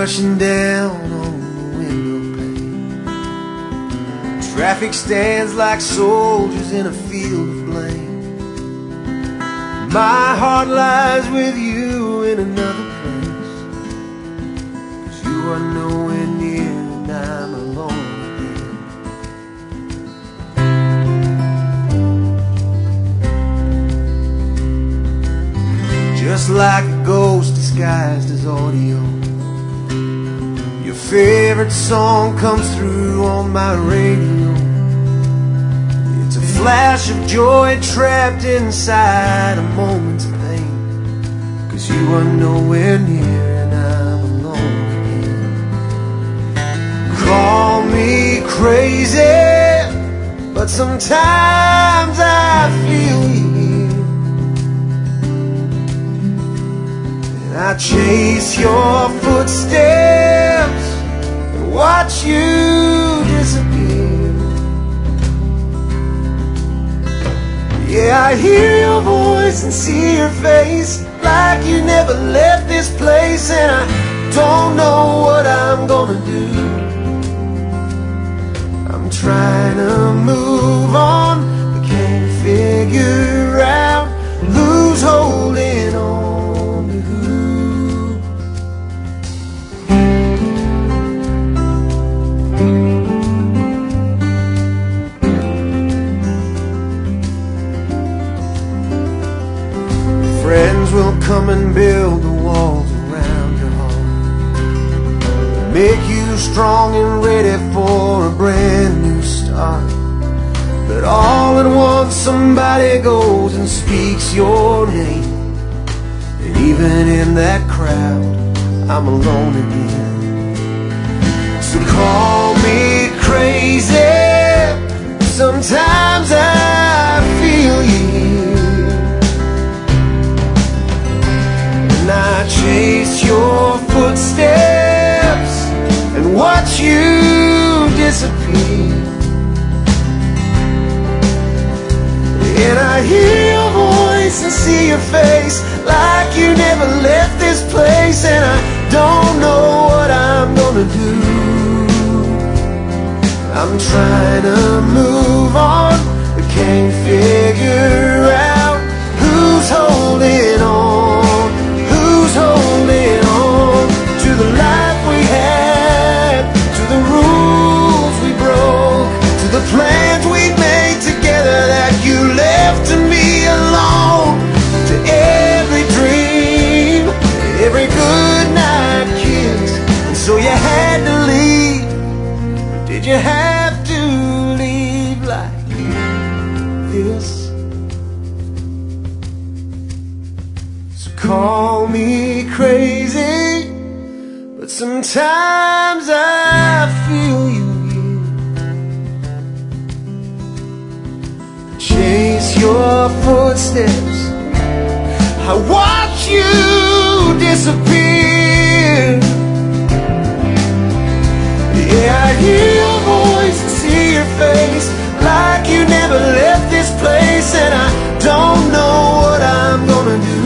rushing down on the window pane. Traffic stands like soldiers in a field of blame. My heart lies with you in another place, 'cause you are nowhere near and I'm alone again. Just like a ghost disguised as audio, your favorite song comes through on my radio. It's a flash of joy trapped inside a moment's pain, 'cause you are nowhere near and I'm alone again. Call me crazy, but sometimes I feel you. I chase your footsteps and watch you disappear. Yeah, I hear your voice and see your face, like you never left this place. And I don't know what I'm gonna do. I'm trying to move on, but can't figure out who's holding on. Friends will come and build the walls around your heart, make you strong and ready for a brand new start. But all at once somebody goes and speaks your name, and even in that crowd I'm alone again. So call me crazy, sometimes I feel you. I chase your footsteps and watch you disappear. And I hear your voice and see your face, like you never left this place. And I don't know what I'm gonna do. I'm trying to move on, but can't figure out who's holding on. Holding on to the life we had, to the rules we broke, to the plans we made together that you left to me alone, to every dream, every good night kiss. And so you had to leave, but did you have to leave like this? Call me crazy, but sometimes I feel you here. Chase your footsteps, I watch you disappear. Yeah, I hear your voice and see your face, like you never left this place. And I don't know what I'm gonna do.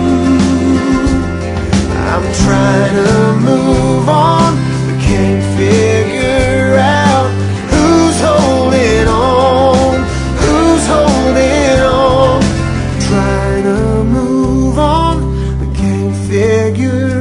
I'm trying to move on, but can't figure out who's holding on, who's holding on. Trying to move on, but can't figure